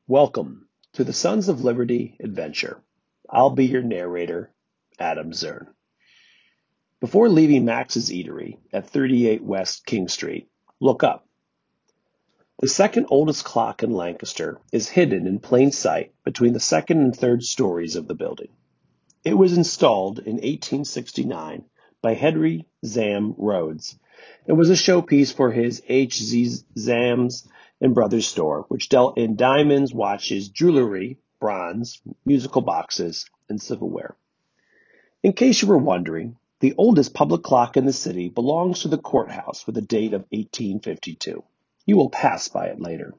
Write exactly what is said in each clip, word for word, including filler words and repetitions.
Welcome to the Sons of Liberty adventure. I'll be your narrator, Adam Zern. Before leaving Max's Eatery at thirty-eight West King Street, look up. The second oldest clock in Lancaster is hidden in plain sight between the second and third stories of the building. It was installed in eighteen sixty-nine by Henry Zam Rhodes and was a showpiece for his H Z Zams and Brothers store, which dealt in diamonds, watches, jewelry, bronze, musical boxes, and silverware. In case you were wondering, the oldest public clock in the city belongs to the courthouse with a date of eighteen fifty-two. You will pass by it later.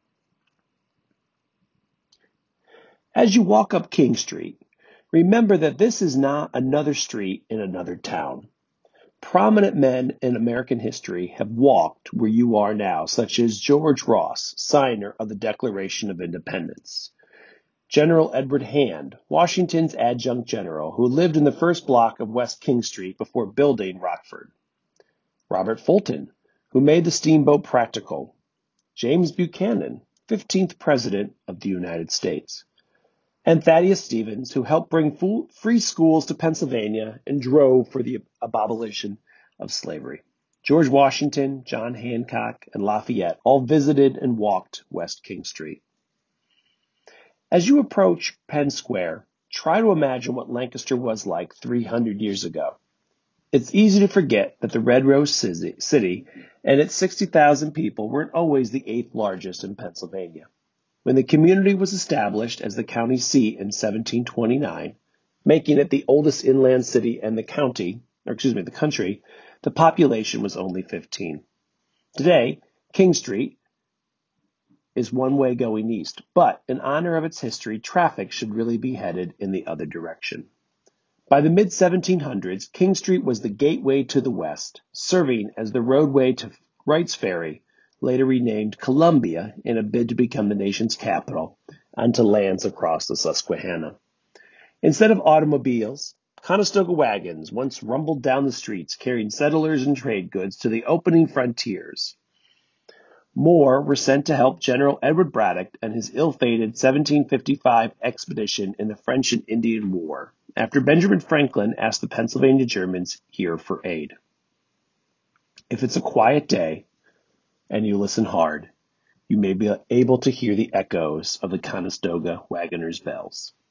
As you walk up King Street, remember that this is not another street in another town. Prominent men in American history have walked where you are now, such as George Ross, signer of the Declaration of Independence; General Edward Hand, Washington's adjunct general, who lived in the first block of West King Street before building Rockford; Robert Fulton, who made the steamboat practical; James Buchanan, fifteenth President of the United States; and Thaddeus Stevens, who helped bring free schools to Pennsylvania and drove for the abolition of slavery. George Washington, John Hancock, and Lafayette all visited and walked West King Street. As you approach Penn Square, try to imagine what Lancaster was like three hundred years ago. It's easy to forget that the Red Rose City and its sixty thousand people weren't always the eighth largest in Pennsylvania. When the community was established as the county seat in seventeen twenty-nine, making it the oldest inland city in the county, or excuse me, the country, the population was only fifteen. Today, King Street is one way going east, but in honor of its history, traffic should really be headed in the other direction. By the mid seventeen hundreds, King Street was the gateway to the west, serving as the roadway to Wright's Ferry, later renamed Columbia in a bid to become the nation's capital, onto lands across the Susquehanna. Instead of automobiles, Conestoga wagons once rumbled down the streets carrying settlers and trade goods to the opening frontiers. More were sent to help General Edward Braddock and his ill-fated seventeen fifty-five expedition in the French and Indian War, after Benjamin Franklin asked the Pennsylvania Germans here for aid. If it's a quiet day, and you listen hard, you may be able to hear the echoes of the Conestoga wagoners' bells.